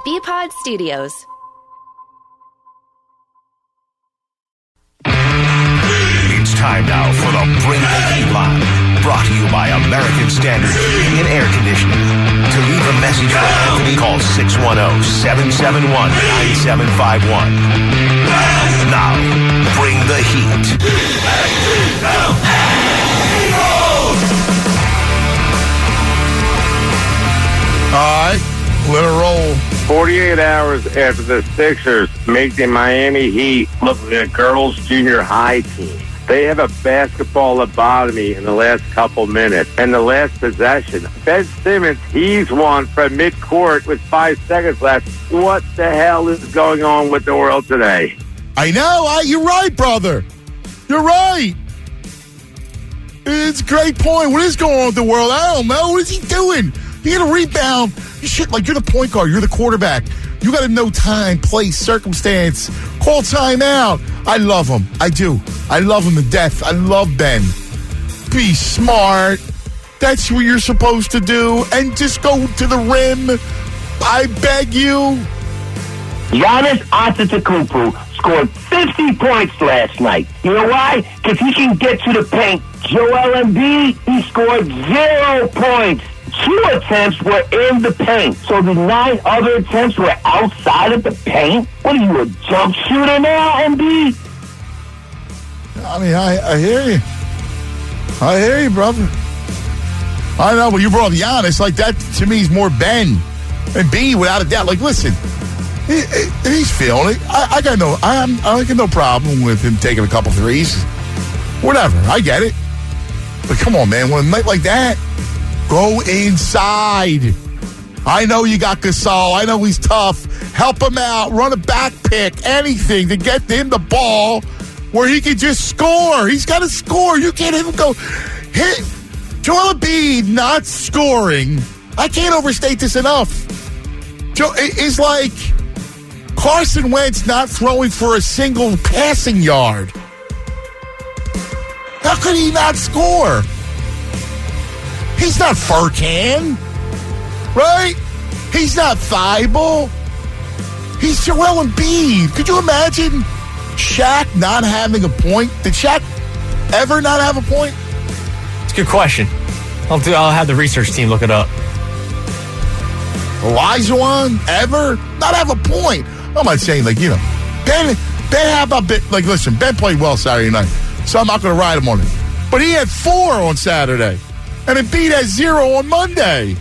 BPod Studios. It's time now for the Bring the Heat line, brought to you by American Standard Heating and Air Conditioning. To leave a message for Anthony, call 610-771-9751. Now, bring the heat. All right, let it roll. 48 hours after the Sixers make the Miami Heat look like a girls' junior high team. They have a basketball lobotomy in the last couple minutes. And the last possession, Ben Simmons, he's one from midcourt with 5 seconds left. What the hell is going on with the world today? I know. You're right, brother. You're right. It's a great point. What is going on with the world? I don't know. What is he doing? You get a rebound. You shit like you're the point guard. You're the quarterback. You got to know time, place, circumstance. Call timeout. I love him. I do. I love him to death. I love Ben. Be smart. That's what you're supposed to do. And just go to the rim. I beg you. Giannis Antetokounmpo scored 50 points last night. You know why? Because he can get to the paint. Joel Embiid, he scored 0 points. 2 attempts were in the paint. So the 9 other attempts were outside of the paint? What are you, a jump shooter now, Embiid? I mean, I hear you. I hear you, brother. I know, but you brought Giannis. Like, that, to me, is more Ben. And B, without a doubt. Like, listen, he's feeling it. I got no problem with him taking a couple threes. Whatever. I get it. But come on, man. When a night like that, go inside. I know you got Gasol. I know he's tough. Help him out. Run a back pick. Anything to get him the ball where he can just score. He's got to score. You can't even go hit. Joel Embiid not scoring. I can't overstate this enough. It's like Carson Wentz not throwing for a single passing yard. How could he not score? He's not Furkan, right? He's not Thibault. He's Joel Embiid. Could you imagine Shaq not having a point? Did Shaq ever not have a point? It's a good question. I'll have the research team look it up. Olajuwon ever not have a point? I'm not saying Ben how about Ben? Like, listen, Ben played well Saturday night, so I'm not going to ride him on it. But he had 4 on Saturday. And Embiid has 0 on Monday.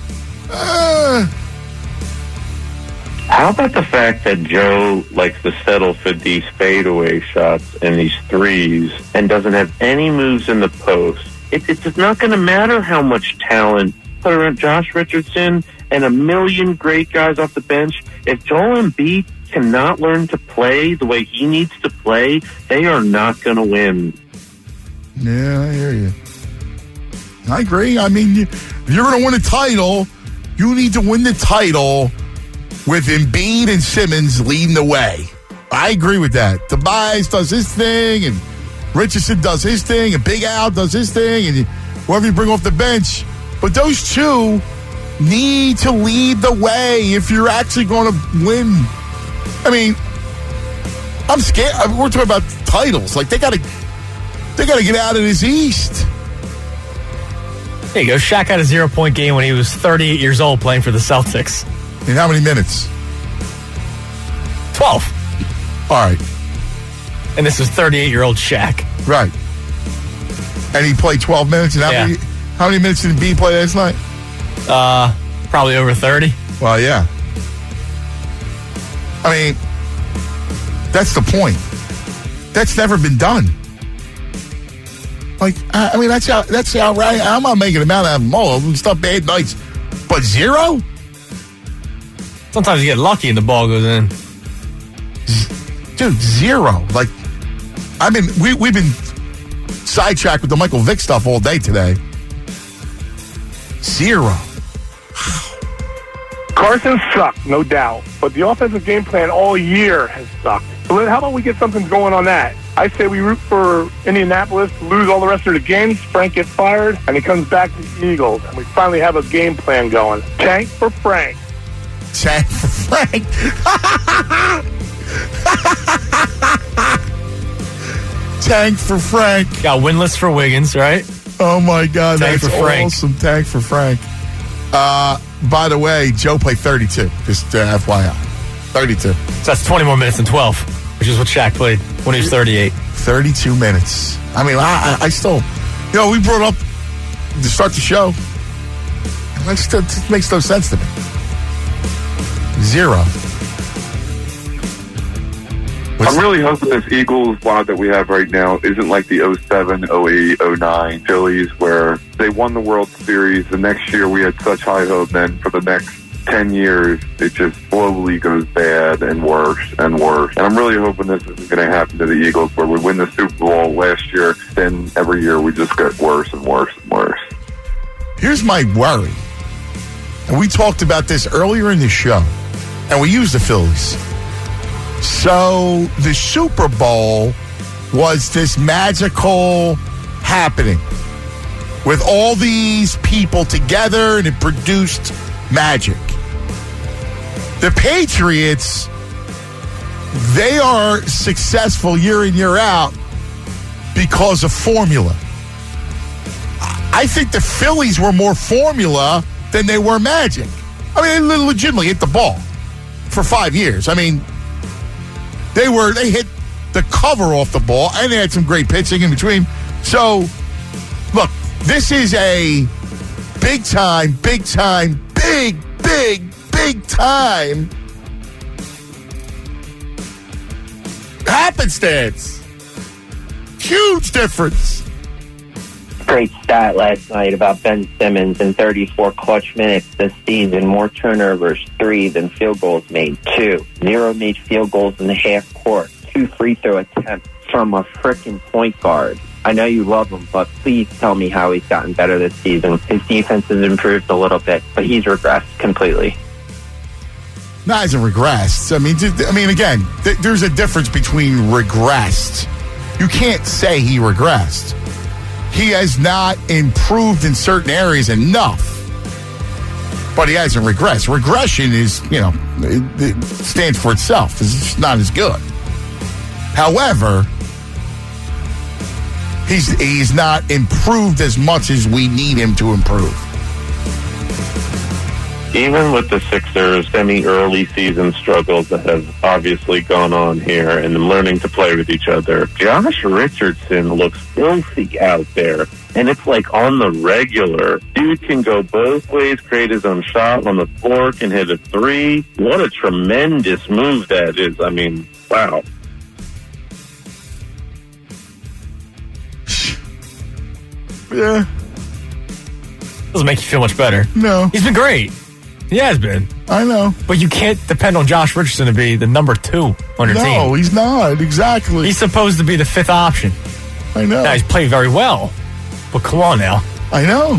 How about the fact that Joe likes to settle for these fadeaway shots and these threes and doesn't have any moves in the post? It's not going to matter how much talent put around Josh Richardson and a million great guys off the bench. If Joel Embiid cannot learn to play the way he needs to play, they are not going to win. Yeah, I hear you. I agree. I mean, if you're going to win a title, you need to win the title with Embiid and Simmons leading the way. I agree with that. Tobias does his thing, and Richardson does his thing, and Big Al does his thing, and whoever you bring off the bench. But those two need to lead the way if you're actually going to win. I mean, I'm scared. We're talking about titles. Like, they got to get out of this East. There you go. Shaq had a 0-point game when he was 38 years old playing for the Celtics. In how many minutes? 12. All right. And this was 38-year-old Shaq. Right. And he played 12 minutes. And how many minutes did B play last night? Probably over 30. Well, yeah. I mean, that's the point. That's never been done. Like, I mean, that's how right. I'm not making a mountain out of them all. Stuff bad nights. But 0? Sometimes you get lucky and the ball goes in. Dude, 0. Like, I mean, we've been sidetracked with the Michael Vick stuff all day today. 0. Carson sucked, no doubt. But the offensive game plan all year has sucked. So how about we get something going on that? I say we root for Indianapolis to lose all the rest of the games. Frank gets fired, and he comes back to the Eagles. And we finally have a game plan going. Tank for Frank. Tank for Frank. Tank for Frank. Got winless for Wiggins, right? Oh, my God. Tank That's for Frank. awesome. Tank for Frank. By the way, Joe played 32. Just FYI. 32. So that's 20 more minutes than 12, which is what Shaq played when he was 38. 32 minutes. I mean, I still... You know, we brought up to start the show. It makes no sense to me. 0. I'm really hoping this Eagles squad that we have right now isn't like the 07, 08, 09 Phillies where they won the World Series. The next year we had such high hope. Then for the next 10 years, it just slowly goes bad and worse and worse. And I'm really hoping this isn't going to happen to the Eagles where we win the Super Bowl last year. Then every year we just get worse and worse and worse. Here's my worry. And we talked about this earlier in the show. And we used the Phillies. So the Super Bowl was this magical happening with all these people together, and it produced magic. The Patriots, they are successful year in, year out because of formula. I think the Phillies were more formula than they were magic. I mean, they legitimately hit the ball for 5 years. I mean, they hit the cover off the ball, and they had some great pitching in between. So, look, this is a big time happenstance. Huge difference. Great stat last night about Ben Simmons in 34 clutch minutes this season. More turnovers, 3 than field goals made, 2. 0 made field goals in the half court. 2 free throw attempts from a frickin' point guard. I know you love him, but please tell me how he's gotten better this season. His defense has improved a little bit, but he's regressed completely. No, he hasn't regressed. I mean, again, there's a difference between regressed. You can't say he regressed. He has not improved in certain areas enough, but he hasn't regressed. Regression is, it stands for itself. It's just not as good. However, he's not improved as much as we need him to improve. Even with the Sixers' semi-early season struggles that have obviously gone on here and them learning to play with each other, Josh Richardson looks filthy out there. And it's like on the regular. Dude can go both ways, create his own shot on the floor, can hit a 3. What a tremendous move that is. I mean, wow. Yeah. Doesn't make you feel much better. No. He's been great. He has been. I know. But you can't depend on Josh Richardson to be the number 2 on your team. No, he's not. Exactly. He's supposed to be the 5th option. I know. Now, he's played very well. But come on now. I know.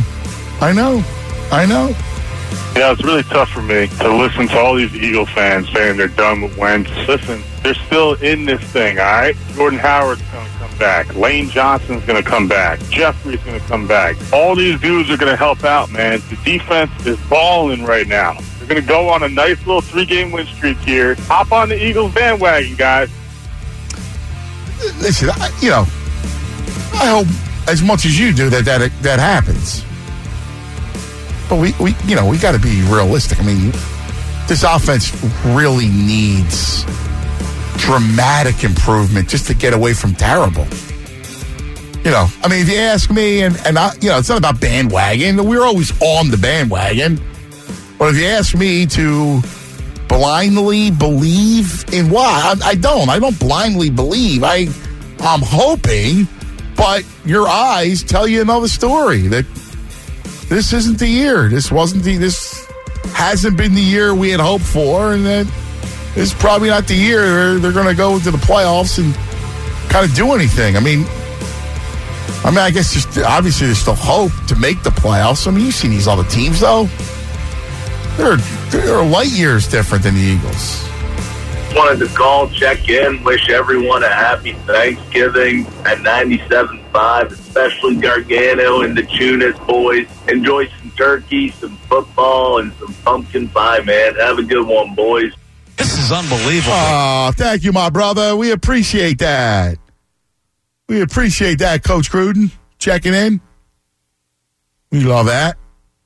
Yeah, it's really tough for me to listen to all these Eagle fans saying they're done with Wentz. Listen, they're still in this thing, all right? Jordan Howard's going to come back. Lane Johnson's going to come back. Jeffrey's going to come back. All these dudes are going to help out, man. The defense is balling right now. They're going to go on a nice little 3-game win streak here. Hop on the Eagles bandwagon, guys. Listen, I hope as much as you do that happens. But we got to be realistic. I mean, this offense really needs dramatic improvement just to get away from terrible. I mean, if you ask me, and I, it's not about bandwagon. We're always on the bandwagon. But if you ask me to blindly believe in what, I don't blindly believe. I'm hoping, but your eyes tell you another story that this isn't the year. This hasn't been the year we had hoped for, and that this is probably not the year they're going to go into the playoffs and kind of do anything. I mean, I guess just obviously there's still hope to make the playoffs. I mean, you see these other teams though; they're light years different than the Eagles. wanted to call, check in, wish everyone a happy Thanksgiving at 97.5, especially Gargano and the Tunis boys. Enjoy some turkey, some football, and some pumpkin pie, man. Have a good one, boys. This is unbelievable. Oh, thank you, my brother. We appreciate that. We appreciate that, Coach Gruden, checking in. We love that.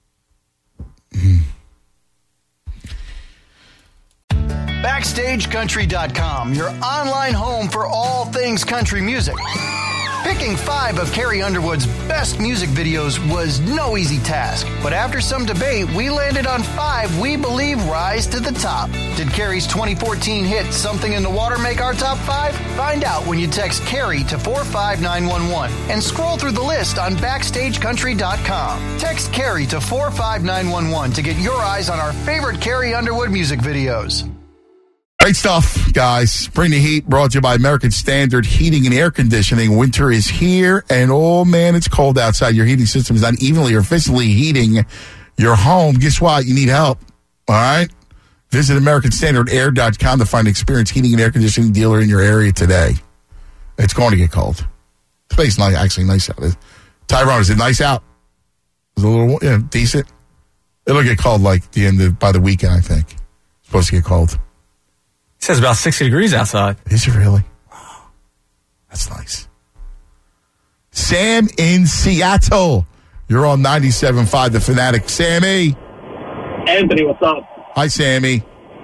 BackstageCountry.com, your online home for all things country music. Picking 5 of Carrie Underwood's best music videos was no easy task, but after some debate, we landed on 5 we believe rise to the top. Did Carrie's 2014 hit Something in the Water make our top 5? Find out when you text Carrie to 45911 and scroll through the list on BackstageCountry.com. Text Carrie to 45911 to get your eyes on our favorite Carrie Underwood music videos. Great stuff, guys. Bring the heat, brought to you by American Standard Heating and Air Conditioning. Winter is here, and oh, man, it's cold outside. Your heating system is not evenly or efficiently heating your home. Guess what? You need help, all right? Visit AmericanStandardAir.com to find an experienced heating and air conditioning dealer in your area today. It's going to get cold. The place is actually nice out. Tyrone, is it nice out? Is it a little decent? It'll get cold by the weekend, I think. It's supposed to get cold. It says about 60 degrees outside. Is it really? Wow. That's nice. Sam in Seattle. You're on 97.5 The Fanatic. Sammy. Anthony, what's up? Hi, Sammy.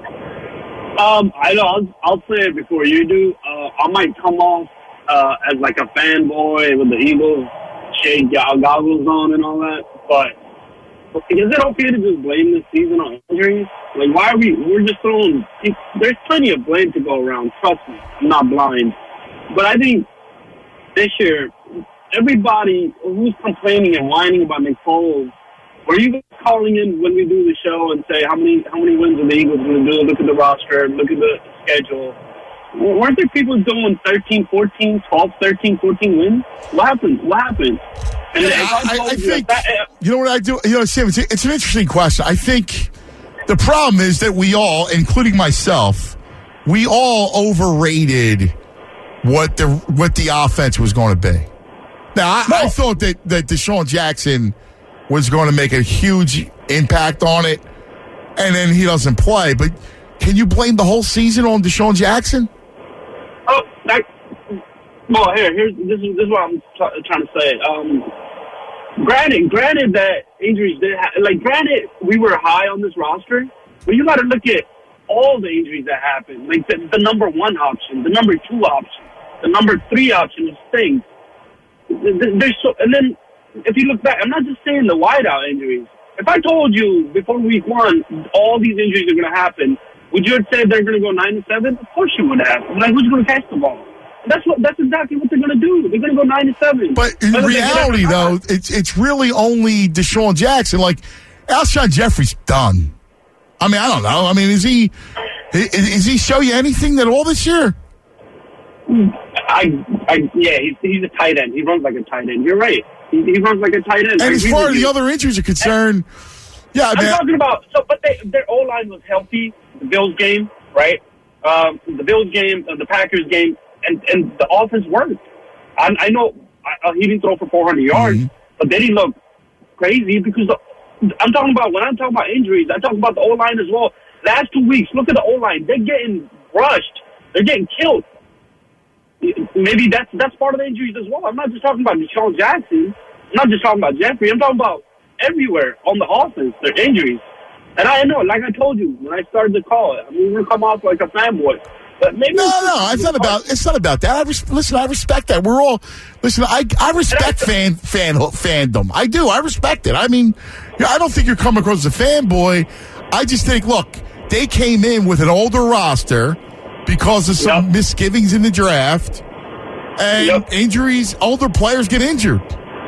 I know, I'll say it before you do. I might come off as like a fanboy with the Eagles, shade goggles on and all that, but is it okay to just blame this season on injuries? Like, why are we're just throwing, there's plenty of blame to go around, trust me, I'm not blind. But I think this year, everybody who's complaining and whining about Nick Foles, were you guys calling in when we do the show and say, how many wins are the Eagles going to do? Look at the roster, look at the schedule. Weren't there people doing 13, 14, 12, 13, 14 wins? What happened? And I think, you know what I do? You know, Sam, it's an interesting question. I think the problem is that we all, including myself, we all overrated what the offense was going to be. Now, I thought that Deshaun Jackson was going to make a huge impact on it, and then he doesn't play. But can you blame the whole season on Deshaun Jackson? Oh, this is what I'm trying to say. Granted that injuries did granted we were high on this roster, but you got to look at all the injuries that happened. Like the number 1 option, the number 2 option, the number 3 option stinks. And then if you look back, I'm not just saying the wideout injuries. If I told you before week 1 all these injuries are going to happen, would you have said they're going to go 9-7? Of course you would have. Like, who's going to catch the ball? That's exactly what they're going to do. They're going to go 9-7. But in reality, though, it's really only Deshaun Jackson. Like, Alshon Jeffrey's done. I mean, I don't know. I mean, is he show you anything at all this year? He's a tight end. He runs like a tight end. You're right. He runs like a tight end. And as far as the other injuries are concerned, I'm talking about. But their O line was healthy. The Bills game, right? The Bills game, the Packers game, and the offense worked. I know he didn't throw for 400 yards, but they didn't look crazy because when I'm talking about injuries, I'm talking about the O line as well. Last 2 weeks, look at the O line. They're getting rushed. They're getting killed. Maybe that's part of the injuries as well. I'm not just talking about Deshaun Jackson. I'm not just talking about Jeffrey. I'm talking about everywhere on the offense. There are injuries. And I know, like I told you when I started the call, I mean, we're going to come off like a fanboy. But maybe it's not about that. I respect that. We're all I respect fandom. I do. I respect it. I mean, I don't think you're coming across as a fanboy. I just think, look, they came in with an older roster because of some misgivings in the draft and injuries. Older players get injured.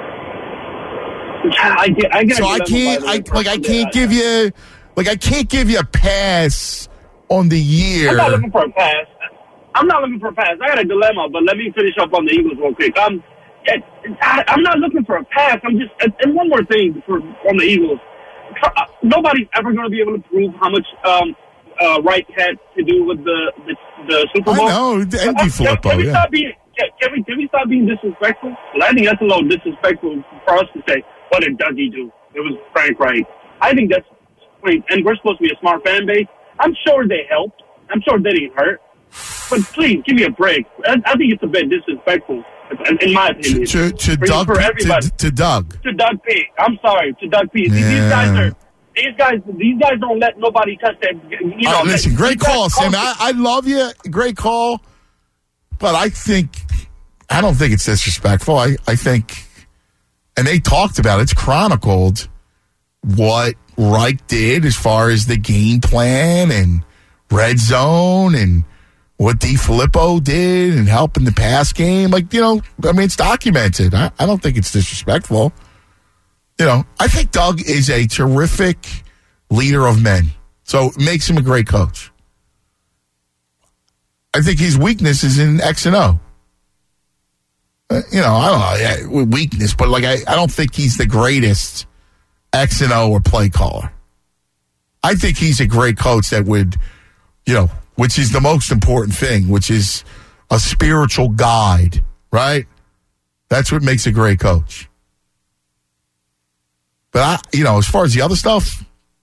I can't give you a pass on the year. I'm not looking for a pass. I got a dilemma, but let me finish up on the Eagles real quick. I'm not looking for a pass. And one more thing on the Eagles. Nobody's ever going to be able to prove how much Wright had to do with the the Super Bowl. I know, Andy Filippo. Can we Yeah. stop being? Can we stop being disrespectful? Well, I think that's a little disrespectful for us to say, "What did Dougie do?" It was Frank Reich. I think that's, and we're supposed to be a smart fan base. I'm sure they helped. I'm sure they didn't hurt. But please, give me a break. I think it's a bit disrespectful, in my opinion. To Doug. To Doug. To Doug P. I'm sorry, to Doug P. Yeah. These guys don't let nobody touch that. You know, listen, great call, Sam. I love you. Great call. But I don't think it's disrespectful. I think, and they talked about it, it's chronicled what Reich did as far as the game plan and red zone and what DiFilippo did and helping the pass game. Like, it's documented. I don't think it's disrespectful. I think Doug is a terrific leader of men. So it makes him a great coach. I think his weakness is in X and O. I don't know, weakness, but I don't think he's the greatest X and O or play caller. I think he's a great coach that would, which is the most important thing, which is a spiritual guide, right? That's what makes a great coach. But as far as the other stuff,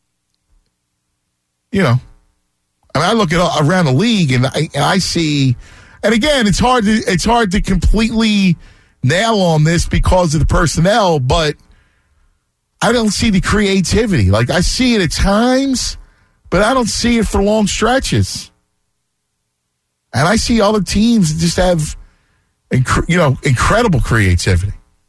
I look at around the league and I see, and again, it's hard to completely nail on this because of the personnel, but I don't see the creativity. I see it at times, but I don't see it for long stretches. And I see other teams just have, incredible creativity.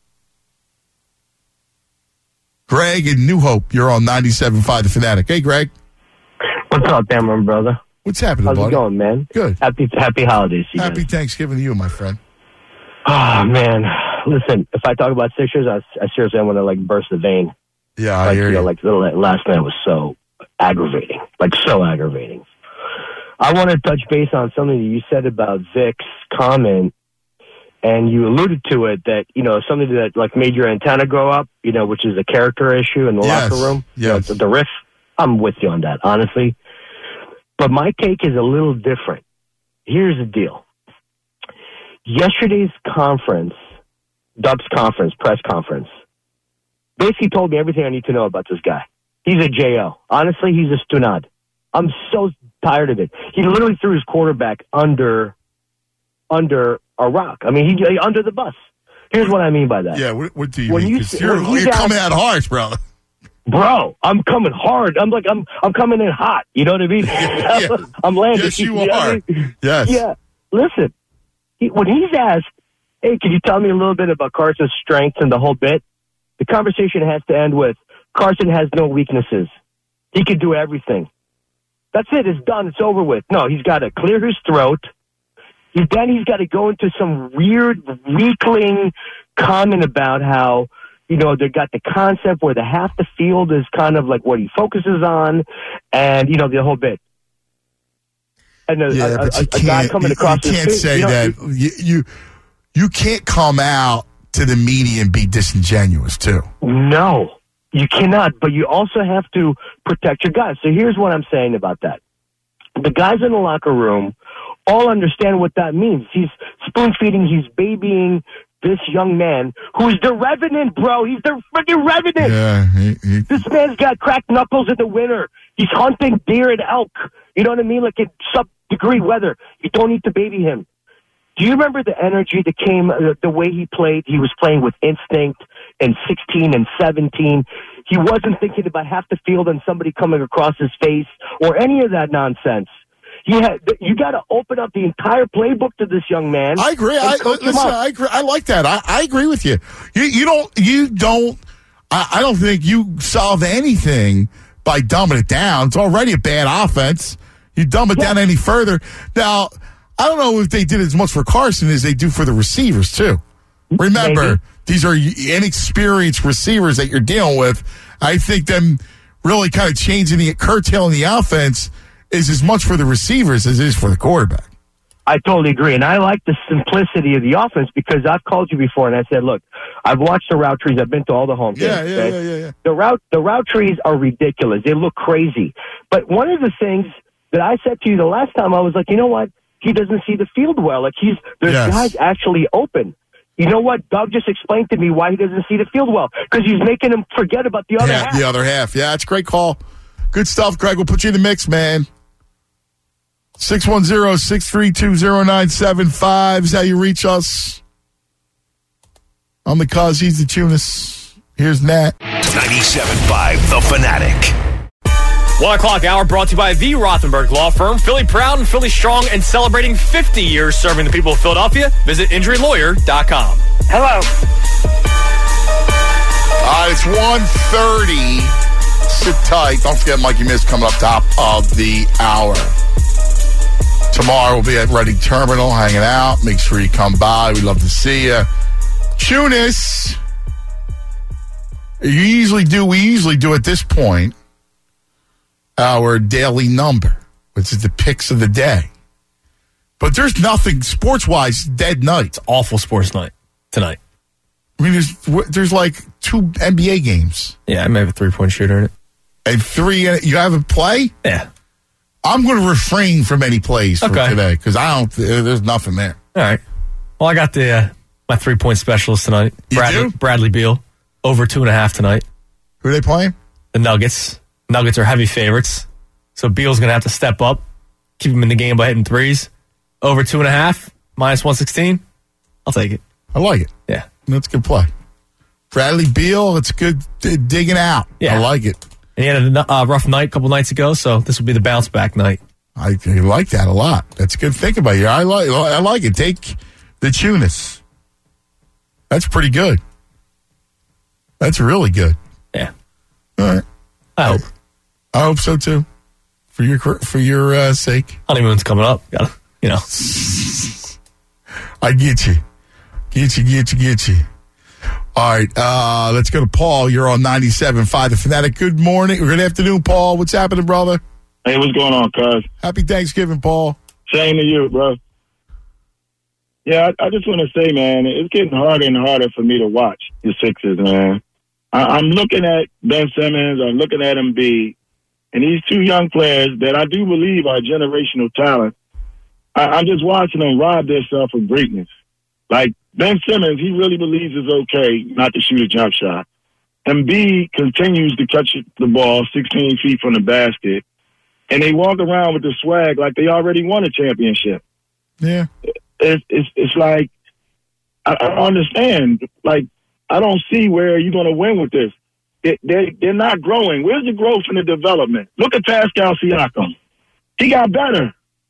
Greg in New Hope, you're on 97.5 The Fanatic. Hey, Greg. What's up, Cameron, brother? What's happening, How's buddy? it going, man? Good. Happy holidays. Happy Thanksgiving to you, my friend. Oh, man. Listen, if I talk about Sixers, I seriously want to, burst the vein. Yeah, I hear you. Last night was so aggravating. So aggravating. I want to touch base on something that you said about Vic's comment, and you alluded to it, that, something that, made your antenna go up, which is a character issue in the locker room. Yes. The riff. I'm with you on that, honestly. But my take is a little different. Here's the deal. Yesterday's conference, Dub's conference, press conference, basically told me everything I need to know about this guy. He's a J.O. Honestly, he's a stunad. I'm so tired of it. He literally threw his quarterback under a rock. I mean, he under the bus. Here's what I mean by that. Yeah, what do you mean? You're coming out harsh, brother. Bro, I'm coming hard. I'm coming in hot. You know what I mean? Yeah. I'm landing. Yes, you know are. I mean? Yes. Yeah. Listen, when he's asked, hey, can you tell me a little bit about Carson's strengths and the whole bit? The conversation has to end with, Carson has no weaknesses. He can do everything. That's it. It's done. It's over with. No, he's got to clear his throat. Then he's got to go into some weird, weakling comment about how, they got the concept where the half the field is kind of what he focuses on, and, the whole bit. And a guy coming across you can't say that. You can't come out to the media and be disingenuous, too. No, you cannot. But you also have to protect your guys. So here's what I'm saying about that. The guys in the locker room all understand what that means. He's spoon-feeding, he's babying this young man who's the Revenant, bro. He's the freaking Revenant. Yeah, This man's got cracked knuckles in the winter. He's hunting deer and elk. You know what I mean? In sub-degree weather. You don't need to baby him. Do you remember the energy that came, the way he played? He was playing with instinct in 16 and 17. He wasn't thinking about half the field and somebody coming across his face or any of that nonsense. You got to open up the entire playbook to this young man. I agree. I agree. I like that. I agree with you. You don't. I don't think you solve anything by dumbing it down. It's already a bad offense. You dumb it down any further. Now, I don't know if they did as much for Carson as they do for the receivers too. Remember, these are inexperienced receivers that you're dealing with. I think them really kind of curtailing the offense is as much for the receivers as it is for the quarterback. I totally agree. And I like the simplicity of the offense because I've called you before and I said, look, I've watched the route trees. I've been to all the home games. Yeah. The route trees are ridiculous. They look crazy. But one of the things that I said to you the last time, I was like, you know what? he doesn't see the field well. Like there's Yes. guys actually open. You know what? Doug just explained to me why he doesn't see the field well. Because he's making him forget about the other half. The other half. Yeah, it's a great call. Good stuff, Greg. We'll put you in the mix, man. 610-632-0975 is how you reach us. I'm the Cuz. He's the Tunis. Here's Nat. 97.5 The Fanatic. 1 o'clock hour brought to you by the Rothenberg Law Firm. Philly proud and Philly strong and celebrating 50 years serving the people of Philadelphia. Visit injurylawyer.com. Hello. It's 1:30. Sit tight. Don't forget Mikey Miss coming up top of the hour. Tomorrow we'll be at Reading Terminal hanging out. Make sure you come by. We'd love to see you. Tunis. We usually do at this point our daily number, which is the picks of the day. But there's nothing sports-wise dead night. It's awful sports night tonight. I mean, there's like 2 NBA games. Yeah, I may have a 3-point shooter in it. And 3, you have a play? Yeah. I'm going to refrain from any plays for today because there's nothing there. All right. Well, I got my 3-point specialist tonight. Bradley Beal. Over 2.5 tonight. Who are they playing? The Nuggets. Nuggets are heavy favorites. So Beal's going to have to step up, keep him in the game by hitting threes. Over 2.5, minus 116. I'll take it. I like it. Yeah. That's a good play. Bradley Beal, it's good digging out. Yeah. I like it. And he had a rough night a couple nights ago, so this will be the bounce back night. I like that a lot. That's a good think about you. I like it. Take the Tunis. That's pretty good. That's really good. Yeah. All right. I hope so too. For your sake. Honeymoon's coming up. Gotta, I get you. Get you. All right. Let's go to Paul. You're on 97.5 The Fanatic. Good morning. Good afternoon, Paul. What's happening, brother? Hey, what's going on, cuz? Happy Thanksgiving, Paul. Same to you, bro. Yeah, I just want to say, man, it's getting harder and harder for me to watch the Sixers, man. I'm looking at Ben Simmons, I'm looking at Embiid, and these 2 young players that I do believe are generational talent. I'm just watching them rob themselves of greatness. Like Ben Simmons, he really believes it's okay not to shoot a jump shot. Embiid continues to catch the ball 16 feet from the basket, and they walk around with the swag like they already won a championship. Yeah. It's like, I don't understand. Like, I don't see where you're going to win with this. They're not growing. Where's the growth and the development? Look at Pascal Siakam. He got better.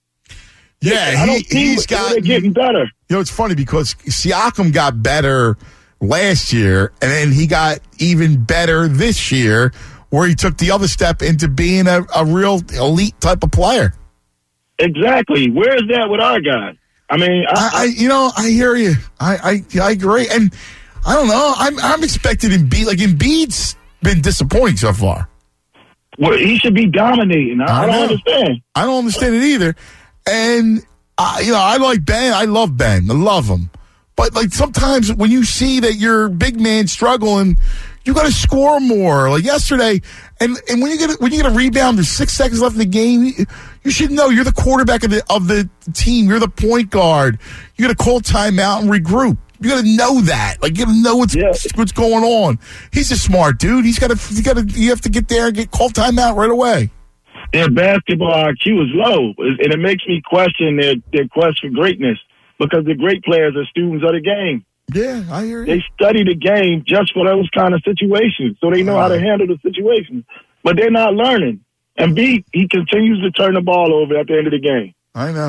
Yeah, they're getting better. You know, it's funny because Siakam got better last year, and then he got even better this year, where he took the other step into being a real elite type of player. Exactly. Where is that with our guys? I mean, I hear you. I agree, and I don't know. I'm expecting Embiid. Like Embiid's been disappointing so far. Well, he should be dominating. I don't understand. I don't understand it either. And I like Ben. I love Ben. I love him. But like sometimes when you see that your big man struggling, you got to score more. Like yesterday, and when you get a rebound, there's 6 seconds left in the game. You should know you're the quarterback of the team. You're the point guard. You got to call timeout and regroup. You got to know that. Like you got to know what's going on. He's a smart dude. You have to get there and call timeout right away. Their basketball IQ is low, and it makes me question their quest for greatness because the great players are students of the game. Yeah, I hear you. They study the game just for those kind of situations, so they know how to handle the situations. But they're not learning. And he continues to turn the ball over at the end of the game. I know.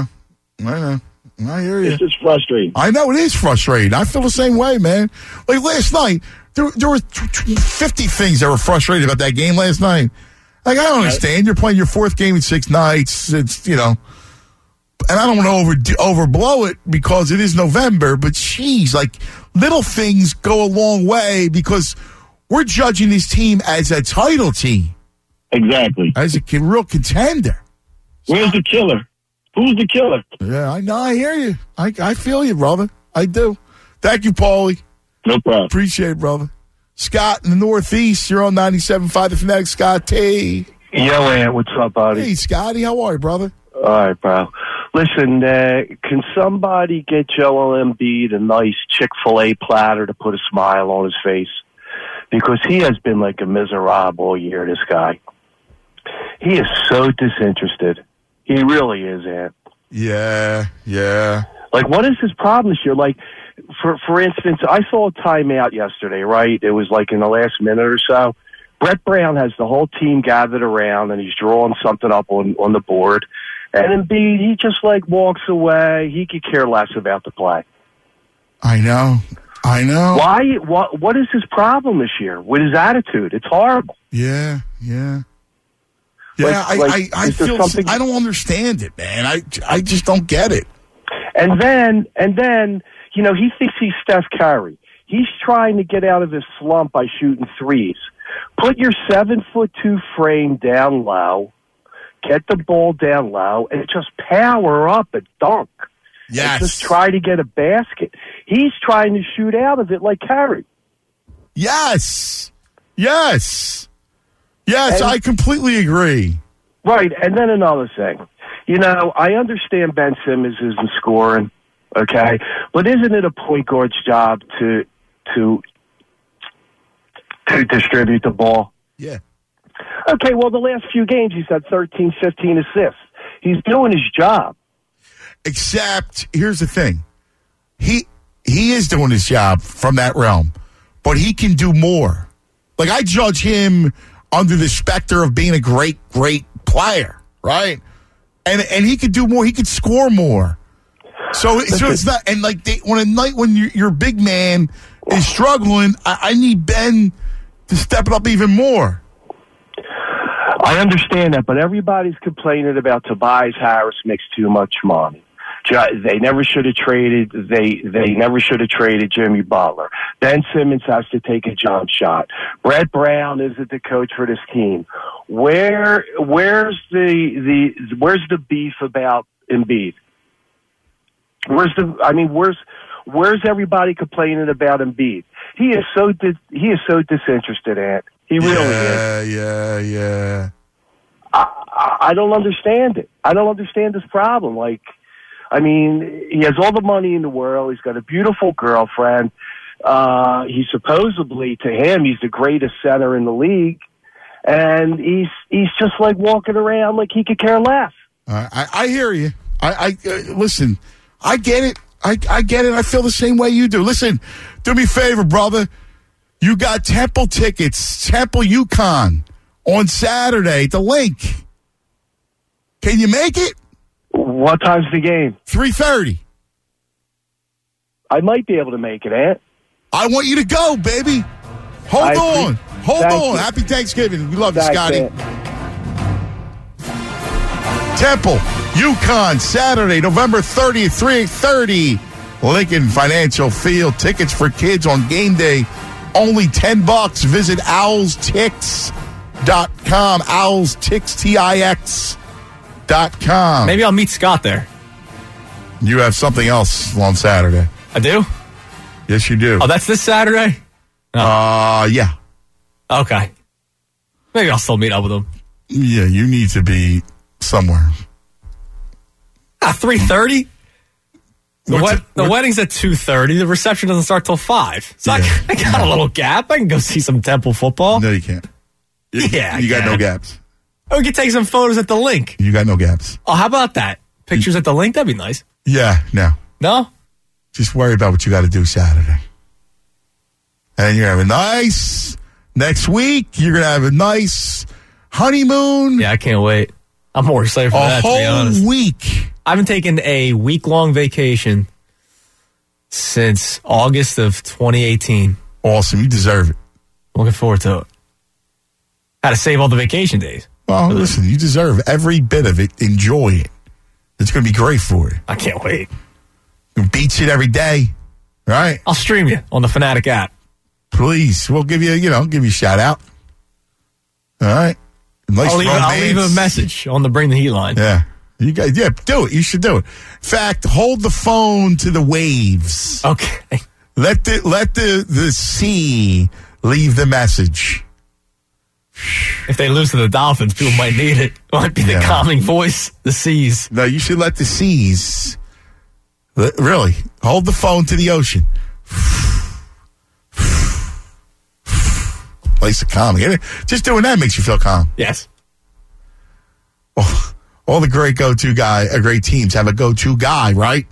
I hear you. It's just frustrating. I know it is frustrating. I feel the same way, man. Like last night, there were 50 things that were frustrating about that game last night. Like, I don't understand. You're playing your 4th game in 6 nights. It's, and I don't want to overblow it because it is November, but geez, like, little things go a long way because we're judging this team as a title team. Exactly. As a real contender. Where's the killer? Who's the killer? Yeah, I know. I hear you. I feel you, brother. I do. Thank you, Paulie. No problem. Appreciate it, brother. Scott in the Northeast, you're on 97.5 The Fanatic. Scott T. Yo, Ant, what's up, buddy? Hey, Scotty, how are you, brother? All right, pal. Listen, can somebody get Joel Embiid a nice Chick-fil-A platter to put a smile on his face? Because he has been like a miserable all year, this guy. He is so disinterested. He really is, Ant. Yeah. Like, what is his problem this year? Like, for instance, I saw a timeout yesterday, right? It was like in the last minute or so. Brett Brown has the whole team gathered around, and he's drawing something up on the board. And Embiid, he just, like, walks away. He could care less about the play. I know. Why? What is his problem this year with his attitude? It's horrible. Yeah. I feel something. I don't understand it, man. I just don't get it. And then, you know, he thinks he's Steph Curry. He's trying to get out of his slump by shooting threes. Put your 7'2" frame down low, get the ball down low, and just power up and dunk. Yes. And just try to get a basket. He's trying to shoot out of it like Curry. Yes, I completely agree. Right, and then another thing. You know, I understand Ben Simmons isn't scoring, okay? But isn't it a point guard's job to distribute the ball? Yeah. Okay, well, the last few games he's had 13, 15 assists. He's doing his job. Except, here's the thing. He is doing his job from that realm, but he can do more. Like, I judge him under the specter of being a great player, right? And he could do more. He could score more. So it's not. And like on a night when your big man is struggling, I need Ben to step it up even more. I understand that, but everybody's complaining about Tobias Harris makes too much money. They never should have traded. They never should have traded Jimmy Butler. Ben Simmons has to take a jump shot. Brett Brown isn't the coach for this team. Where's the beef about Embiid? Where's everybody complaining about Embiid? He is so disinterested, Ant. He really is. Yeah. I don't understand it. I don't understand this problem. Like, I mean, he has all the money in the world. He's got a beautiful girlfriend. He's supposedly, to him, he's the greatest center in the league. And he's just like walking around like he could care less. I hear you. Listen, I get it. I get it. I feel the same way you do. Listen, do me a favor, brother. You got Temple tickets, Temple UConn on Saturday at the Link. Can you make it? What time's the game? 3:30. I might be able to make it, Ant. I want you to go, baby. Hold on. Happy Thanksgiving. We love you, Scotty. Temple, UConn, Saturday, November 30th, 3:30. Lincoln Financial Field. Tickets for kids on game day, only $10. Visit owlstix.com. owlstix.com. Maybe I'll meet Scott there. You have something else on Saturday. I do? Yes, you do. Oh, that's this Saturday? Yeah. Okay. Maybe I'll still meet up with him. Yeah, you need to be somewhere. 3:30? The wedding's at 2:30. The reception doesn't start till 5. So yeah. I got a little gap. I can go see some Temple football. No, you can't. You got no gaps. Oh, we can take some photos at the Link. You got no gaps. Oh, how about that? Pictures at the Link? That'd be nice. Yeah, no. No? Just worry about what you got to do Saturday. And you're going to have a nice, next week, you're going to have a nice honeymoon. Yeah, I can't wait. I'm more excited for that, to be honest. A whole week. I haven't taken a week-long vacation since August of 2018. Awesome. You deserve it. Looking forward to it. Had to save all the vacation days. Well, listen, you deserve every bit of it. Enjoy it. It's going to be great for you. I can't wait. You beat it every day, right? I'll stream you on the Fanatic app. Please. We'll give you, give you a shout out. All right. Nice I'll leave a message on the Bring the Heat line. Yeah. You guys, do it. You should do it. In fact, hold the phone to the waves. Okay. Let the sea leave the message. If they lose to the Dolphins, people might need it. It might be the calming voice, the C's. No, you should let the C's, really, hold the phone to the ocean. Place of calming. Just doing that makes you feel calm. Yes. All the great great teams have a go-to guy, right?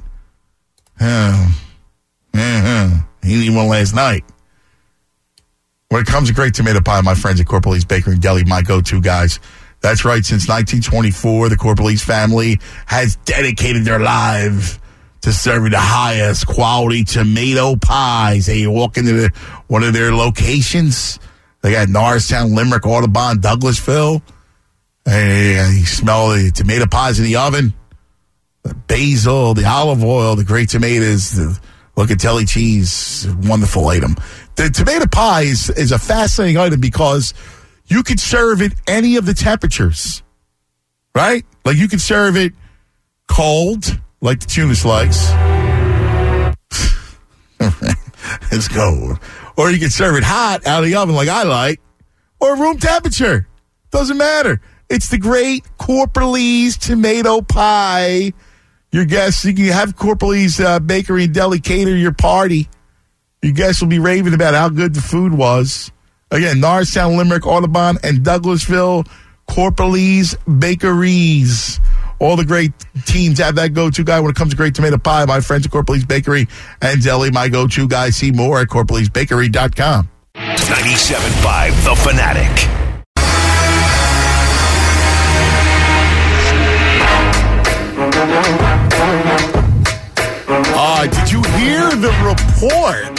He didn't one last night. When it comes to great tomato pie, my friends at Corporalese Bakery and Deli, my go-to guys. That's right. Since 1924, the Corporalese family has dedicated their lives to serving the highest quality tomato pies. Hey, you walk into one of their locations. They got Norristown, Limerick, Audubon, Douglasville. And you smell the tomato pies in the oven. The basil, the olive oil, the great tomatoes, the locatelli cheese, wonderful item. The tomato pie is a fascinating item because you could serve it any of the temperatures, right? Like you could serve it cold, like the Tunis likes. It's cold. Or you could serve it hot out of the oven like I like, or room temperature. Doesn't matter. It's the great Corporalese tomato pie. Your guests, you can have Corporalese Bakery and Deli cater your party. Your guests will be raving about how good the food was. Again, Norristown, Limerick, Audubon, and Douglasville, Corporalese Bakeries. All the great teams have that go-to guy when it comes to great tomato pie. My friends at Corporalese Bakery and Deli, my go-to guy. See more at CorporalesBakery.com. 97.5 The Fanatic. Did you hear the report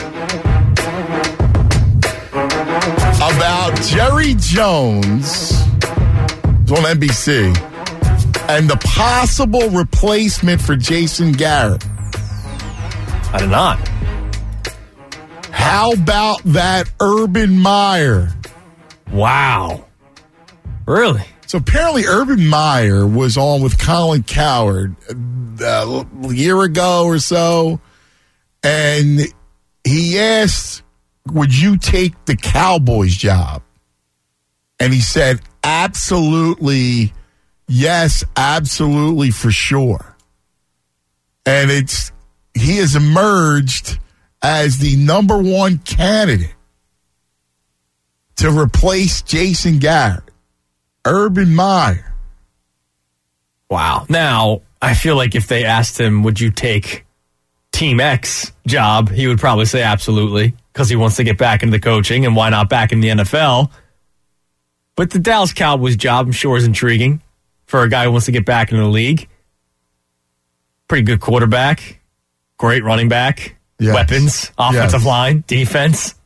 about Jerry Jones? It's on NBC. And the possible replacement for Jason Garrett. I did not. How about that Urban Meyer? Wow. Really? So apparently Urban Meyer was on with Colin Cowherd a year ago or so, and he asked, would you take the Cowboys job? And he said, absolutely, yes, absolutely, for sure. And he has emerged as the number one candidate to replace Jason Garrett. Urban Meyer. Wow. Now, I feel like if they asked him, would you take Team X job, he would probably say absolutely, because he wants to get back into the coaching, and why not back in the NFL? But the Dallas Cowboys job, I'm sure, is intriguing for a guy who wants to get back into the league. Pretty good quarterback, great running back, weapons, offensive line, defense.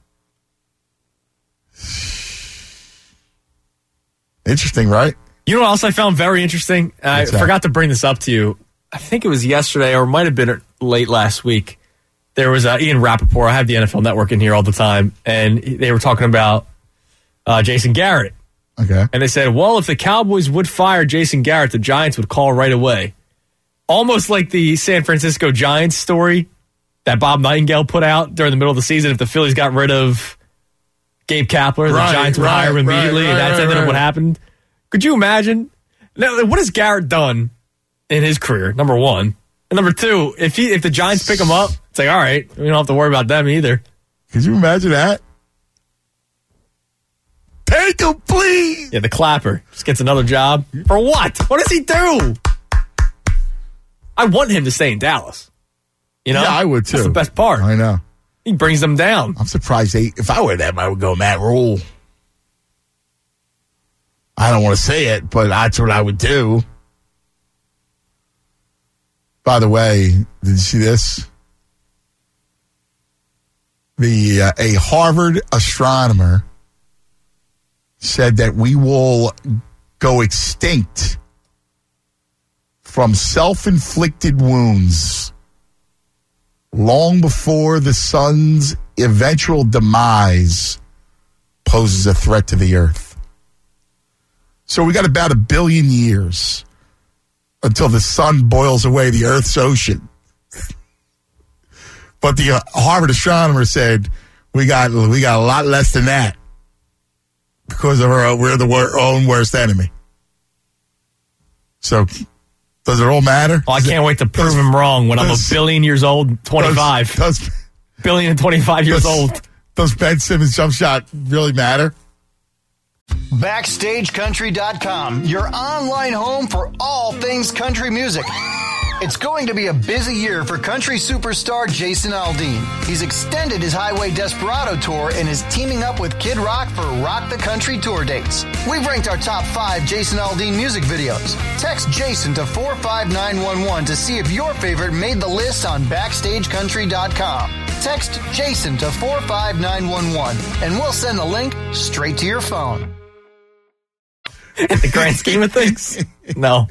Interesting, right? You know what else I found very interesting? I forgot to bring this up to you. I think it was yesterday or it might have been late last week. There was Ian Rappaport. I have the NFL Network in here all the time, and they were talking about Jason Garrett. Okay. And they said, well, if the Cowboys would fire Jason Garrett, the Giants would call right away. Almost like the San Francisco Giants story that Bob Nightingale put out during the middle of the season. If the Phillies got rid of Gabe Kapler, the Giants would hire him immediately, and that's ended up what happened. Could you imagine? Now, what has Garrett done in his career, number one? And number two, if the Giants pick him up, it's like, all right, we don't have to worry about them either. Could you imagine that? Take him, please! Yeah, the clapper just gets another job. For what? What does he do? I want him to stay in Dallas. You know? Yeah, I would too. That's the best part. I know. He brings them down. I'm surprised if I were them, I would go Matt Rule. I don't want to say it, but that's what I would do. By the way, did you see this? A Harvard astronomer said that we will go extinct from self-inflicted wounds long before the sun's eventual demise poses a threat to the earth. So we got about 1 billion years until the sun boils away the Earth's ocean. But the Harvard astronomer said we got a lot less than that. because of we're our own worst enemy. So, does it all matter? Well, I can't wait to prove him wrong when I'm a billion years old, 25. Billion and 25 years old. Does Ben Simmons' jump shot really matter? BackstageCountry.com, your online home for all things country music. It's going to be a busy year for country superstar Jason Aldean. He's extended his Highway Desperado tour and is teaming up with Kid Rock for Rock the Country tour dates. We've ranked our top 5 Jason Aldean music videos. Text Jason to 45911 to see if your favorite made the list on BackstageCountry.com. Text Jason to 45911 and we'll send the link straight to your phone. In the grand scheme of things? No.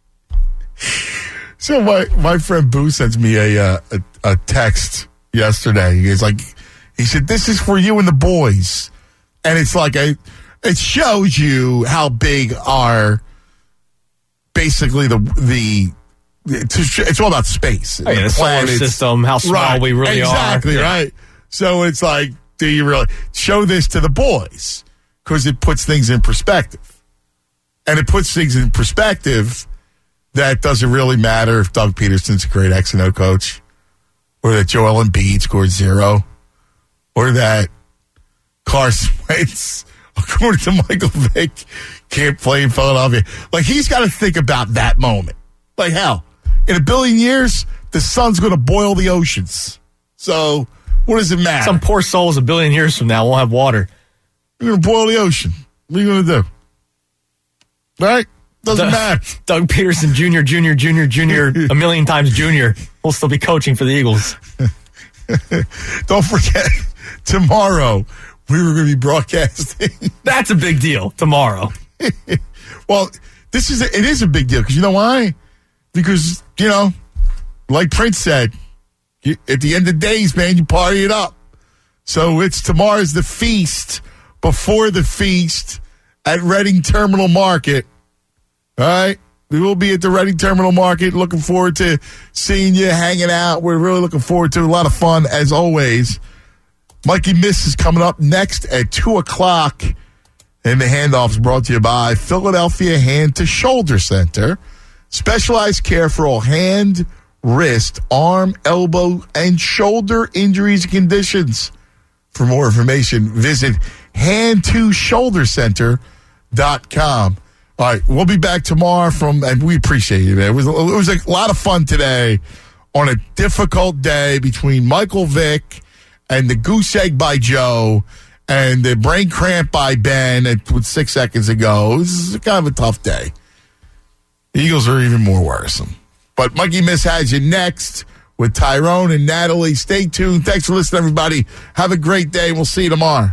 So my friend Boo sends me a text yesterday. He said, this is for you and the boys. And it's like it shows you how big our basically it's all about space. Oh, yeah, the solar system, how small we really are. Exactly, right. So it's like, do you really show this to the boys? Because it puts things in perspective. And it puts things in perspective that doesn't really matter if Doug Peterson's a great X and O coach, or that Joel Embiid scored 0, or that Carson Wentz, according to Michael Vick, can't play in Philadelphia. Like, he's got to think about that moment. Like, hell, in a billion years, the sun's going to boil the oceans. So, what does it matter? Some poor souls a billion years from now won't have water. You're going to boil the ocean. What are you going to do? Right? Doesn't matter. Doug Peterson Jr., a million times junior, will still be coaching for the Eagles. Don't forget, tomorrow we were going to be broadcasting. That's a big deal, tomorrow. Well, it is a big deal, because you know why? Because, like Prince said, at the end of days, man, you party it up. So tomorrow's the feast before the feast at Reading Terminal Market. All right. We will be at the Reading Terminal Market. Looking forward to seeing you, hanging out. We're really looking forward to a lot of fun, as always. Mikey Miss is coming up next at 2 o'clock. And the handoff is brought to you by Philadelphia Hand to Shoulder Center. Specialized care for all hand, wrist, arm, elbow, and shoulder injuries and conditions. For more information, visit hand2shouldercenter.com. All right, we'll be back tomorrow and we appreciate you, man. It was a lot of fun today on a difficult day between Michael Vick and the goose egg by Joe and the brain cramp by Ben with 6 seconds ago. This is kind of a tough day. The Eagles are even more worrisome. But Mikey Miss has you next with Tyrone and Natalie. Stay tuned. Thanks for listening, everybody. Have a great day. We'll see you tomorrow.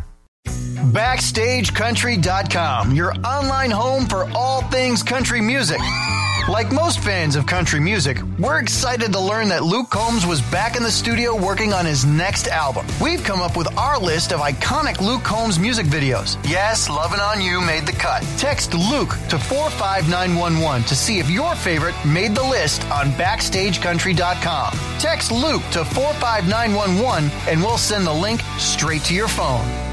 BackstageCountry.com, your online home for all things country music. Like most fans of country music, we're excited to learn that Luke Combs was back in the studio working on his next album. We've come up with our list of iconic Luke Combs music videos. Yes, Lovin' On You made the cut. Text Luke to 45911 to see if your favorite made the list on BackstageCountry.com. Text Luke to 45911 and we'll send the link straight to your phone.